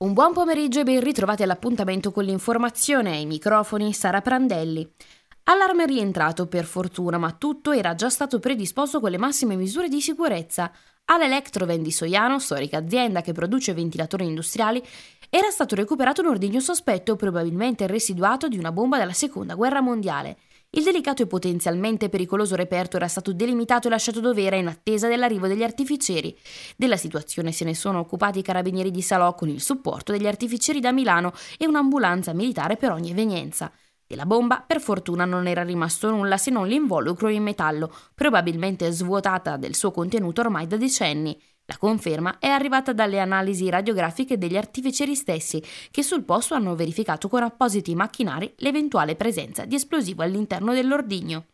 Un buon pomeriggio e ben ritrovati all'appuntamento con l'informazione. Ai microfoni Sara Prandelli. Allarme rientrato per fortuna, ma tutto era già stato predisposto con le massime misure di sicurezza. All'Electroven di Soiano, storica azienda che produce ventilatori industriali, era stato recuperato un ordigno sospetto, probabilmente residuato di una bomba della Seconda Guerra Mondiale. Il delicato e potenzialmente pericoloso reperto era stato delimitato e lasciato dov'era in attesa dell'arrivo degli artificieri. Della situazione se ne sono occupati i carabinieri di Salò con il supporto degli artificieri da Milano e un'ambulanza militare per ogni evenienza. Della bomba, per fortuna, non era rimasto nulla se non l'involucro in metallo, probabilmente svuotata del suo contenuto ormai da decenni. La conferma è arrivata dalle analisi radiografiche degli artificieri stessi, che sul posto hanno verificato con appositi macchinari l'eventuale presenza di esplosivo all'interno dell'ordigno.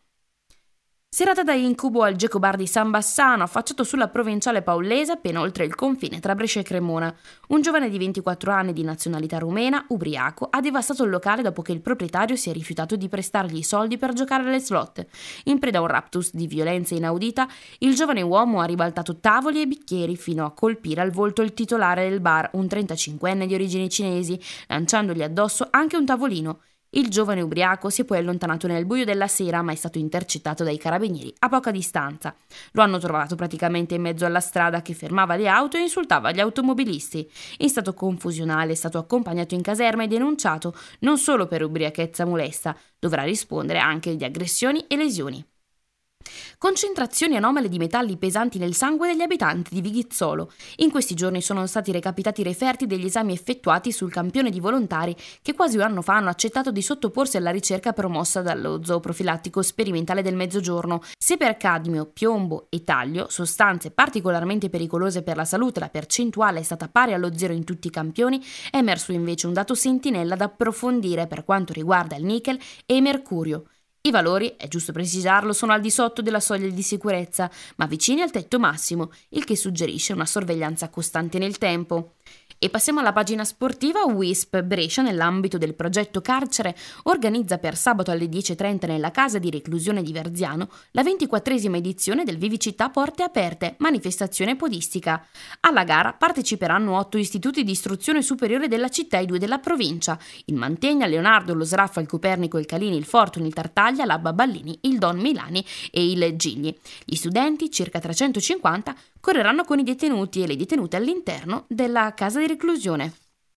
Serata da incubo al Geco Bar di San Bassano, affacciato sulla provinciale paullese appena oltre il confine tra Brescia e Cremona. Un giovane di 24 anni di nazionalità rumena, ubriaco, ha devastato il locale dopo che il proprietario si è rifiutato di prestargli i soldi per giocare alle slot. In preda a un raptus di violenza inaudita, il giovane uomo ha ribaltato tavoli e bicchieri fino a colpire al volto il titolare del bar, un 35enne di origini cinesi, lanciandogli addosso anche un tavolino. Il giovane ubriaco si è poi allontanato nel buio della sera, ma è stato intercettato dai carabinieri a poca distanza. Lo hanno trovato praticamente in mezzo alla strada che fermava le auto e insultava gli automobilisti. In stato confusionale è stato accompagnato in caserma e denunciato non solo per ubriachezza molesta, dovrà rispondere anche di aggressioni e lesioni. Concentrazioni anomale di metalli pesanti nel sangue degli abitanti di Vighizzolo. In questi giorni sono stati recapitati i referti degli esami effettuati sul campione di volontari che quasi un anno fa hanno accettato di sottoporsi alla ricerca promossa dallo zooprofilattico sperimentale del Mezzogiorno. Se per cadmio, piombo e taglio, sostanze particolarmente pericolose per la salute, la percentuale è stata pari allo zero in tutti i campioni, è emerso invece un dato sentinella da approfondire per quanto riguarda il nickel e il mercurio. I valori, è giusto precisarlo, sono al di sotto della soglia di sicurezza, ma vicini al tetto massimo, il che suggerisce una sorveglianza costante nel tempo. E passiamo alla pagina sportiva. Wisp Brescia, nell'ambito del progetto Carcere, organizza per sabato alle 10:30 nella casa di reclusione di Verziano la 24esima edizione del Vivicità Porte Aperte, manifestazione podistica. Alla gara parteciperanno 8 istituti di istruzione superiore della città e 2 della provincia: il Mantegna, il Leonardo, lo Sraffa, il Copernico, il Calini, il Fortune, il Tartaglia, l'Abba Ballini, il Don Milani e il Gigli. Gli studenti, circa 350, correranno con i detenuti e le detenute all'interno della casa di reclusione.